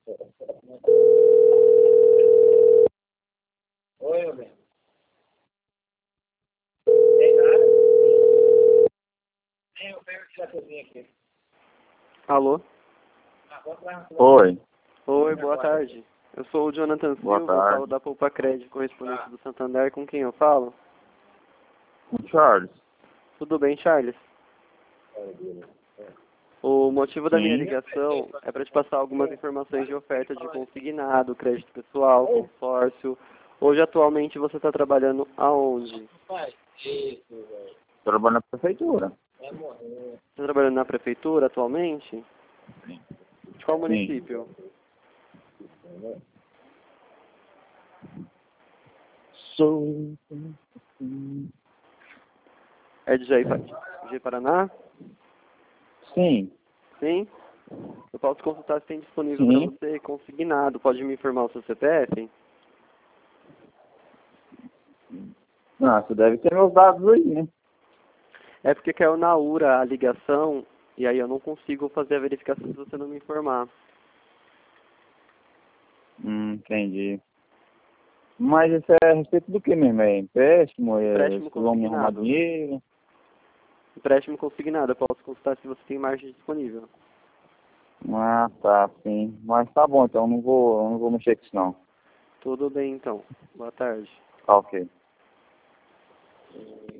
Oi, meu bem. Tem nada? Nem eu pego essa cozinha aqui. Alô? Oi, Oi, boa tarde. Eu sou o Jonathan boa Silva, eu tarde. falo da Poupa Crédito, correspondente do Santander, com quem eu falo? Charles. Tudo bem, Charles? O motivo da minha Sim. ligação é para te passar algumas informações de oferta de consignado, crédito pessoal, consórcio. Hoje, atualmente, você está trabalhando aonde? Trabalho na prefeitura. Você está trabalhando na prefeitura atualmente? Sim. De qual município? Sou... É de Jaí Paraná? Sim. Sim? Eu posso consultar se tem disponível para Sim. você consignado. Pode me informar o seu CPF? Ah, você deve ter meus dados aí, né? É porque caiu na URA a ligação e aí eu não consigo fazer a verificação se você não me informar. Entendi. Mas isso é a respeito do que mesmo? É empréstimo? Empréstimo Vocês vão me arrumar consignado. dinheiro? Empréstimo consignado. Eu posso consultar se você tem margem disponível. Ah, tá, sim. Mas tá bom, então eu não vou mexer com isso não. Tudo bem, então. Boa tarde. Tá ok.